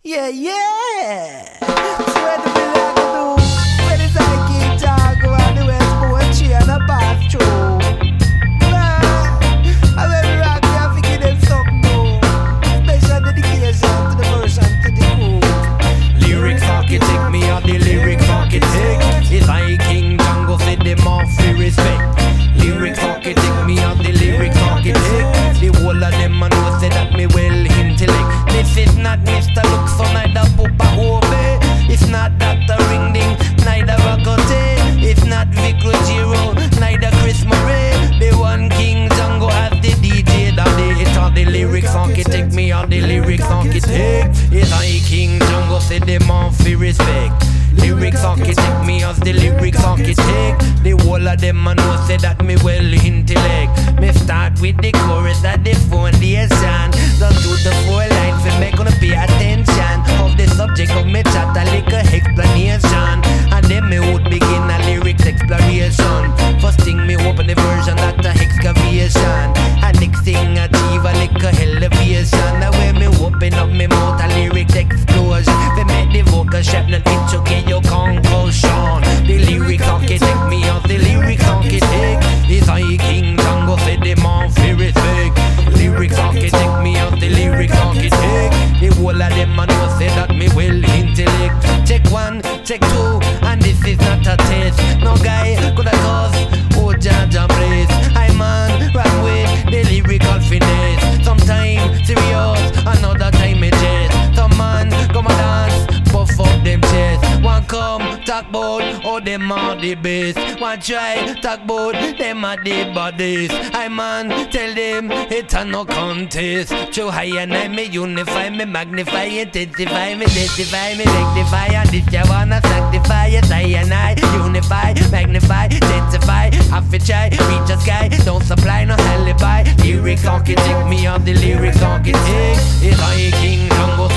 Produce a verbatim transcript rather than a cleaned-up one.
Yeah, yeah. So what do we like to do? When it's like King Jago and the West Poetry and a pass through. Nah, I let me rock you and forget them something new. Special dedication to the version to the crew. Lyrics architect, me are the lyrics architect. It's I King Django said them off for respect. Lyrics architect, me are the lyrics architect. The whole of them I know say that me well intellect. This is not Mister Lux, so neither Pupa Hove. It's not Doctor Ring Ding, neither Rakote. It's not Vic Ruggiero, neither Chris Murray. The one King Django as the D J daddy. It's all the lyrics architect, me are the lyrics architect. It's I King Django said them off for respect. Lyrics architect, me as the lyrics architect. The whole of them I know say that me well intellect. Me start with the chorus at the foundation. Don't do the four lines for me gonna pay attention. Of the subject of me chat a little explanation. And then me would begin a lyrics exploration. First thing me open the version that the excavation. And next thing achieve a little elevation. Now when me open up me mouth a lyrics explosion. We make the vocal sharpen it to get your concussion. The lyrics architect, me of the lyrics architect. Is I King Django said them on for respect. Lyrics architect, me of the lyrics architect. The whole of them I know say that me well intellect. Check one, check two, and this is not a test. No guy could have caused oh Jaja praise. I man rap with the lyrical finesse. Sometime serious, another time me jest. Some man come and dance, puff up them chest. One come talk about oh them are the best. One try talk about them are the bodies. I man tell them it's a no contest. Show high and I me unify, me magnify, intensify, me testify, me rectify. And if you wanna sanctify, yes I and I unify, magnify, intensify. Have to try, reach the sky, don't supply no alibi. Lyrics architect, me of the lyrics architect. It's I King Django